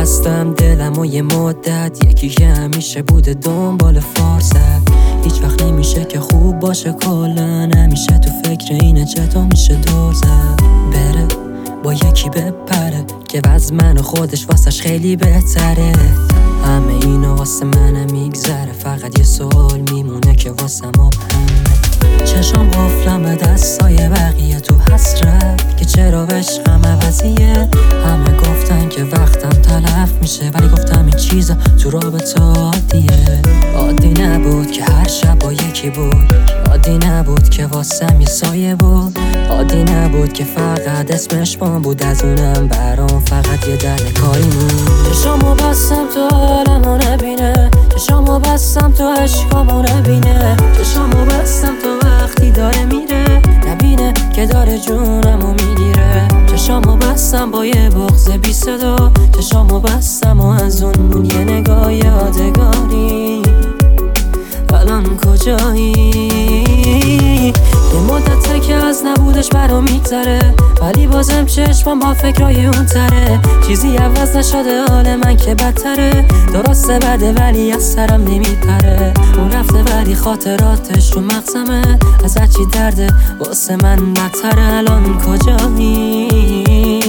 بستم دلم و یه مدت یکی که همیشه بوده دنبال فرصت. هیچ وقت نمیشه که خوب باشه کلا، همیشه تو فکر اینه چطور میشه دور زد. بره با یکی بپره که وز من و خودش واسش خیلی بهتره. همه اینا واسه منم میگذره، فقط یه سوال میمونه که واسه ما همه. چشم قفلم به دستای بقیه تو حسرت که چرا عشقم عوضیه. همه گفتن که وقتم تلف میشه، ولی گفتم این چیزا تو رابطه عادیه. عادی نبود که هر شب با یکی بود، عادی نبود که واسم یه سایه بود، عادی نبود که فقط اسمش بام بود، از اونم برام فقط یه دل کاری بود. چشامو بستم تو حالمو نبینه، چشامو بستم تو عشقامو نبینه، چشامو بستم تو وقتی داره میره نبینه که داره جونمو میگیره. چشامو بستم با یه بغض بی صدا، چشامو بستم و از اون یه نگاه یادگاری. الان کجایی؟ یه مدته که از نبودش برام میگذره، ولی بازم چشمم با فکرای اون تره. چیزی عوض نشده حال من که بدتره، درسته بده ولی از سرم نمیپره. اون رفته ولی خاطراتش تو مغزمه، از هرچی درده واسه من بدتره. الان کجایی؟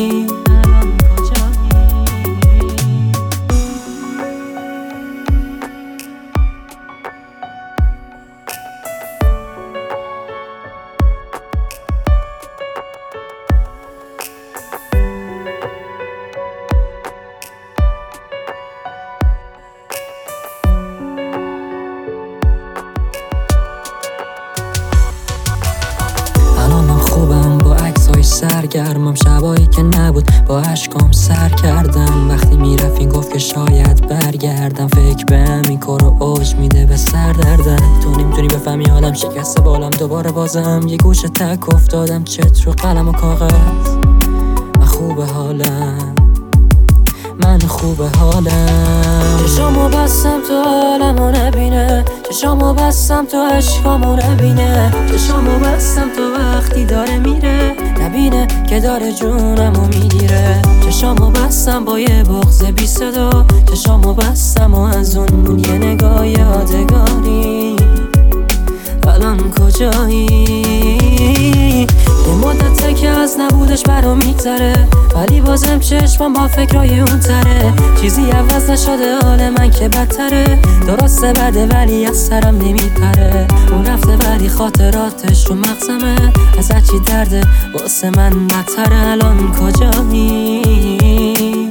سرگرمم شبایی که نبود با عشقام سر کردم. وقتی میرفت گفت که شاید برگردم، فکر به همین کار و اوج میده به سر دردم. تو نمیتونی بفهمی حالم شکسته بالم، دوباره بازم یه گوشه تک افتادم، چت رو قلم و کاغذ. من خوبه حالم، من خوبه حالم. چشامو بستم تو حالمو نبینه، چشامو بستم تو عشقامو نبینه، چشامو بستم تو وقتی داره میره نبینه که داره جونمو میگیره. چشامو بستم با یه بغض بی صدا، چشامو بستم و از اون یه نگاه یادگاری. الان کجایی؟ یه مدته که از نبودش برام میگذره، ولی بازم چشمم با فکرای اون تره. چیزی عوض نشده حال من که بدتره، درسته بده ولی از سرم نمیپره. اون رفته ولی خاطراتش تو مغزمه، از هرچی درده واسه من بدتره. الان کجایی؟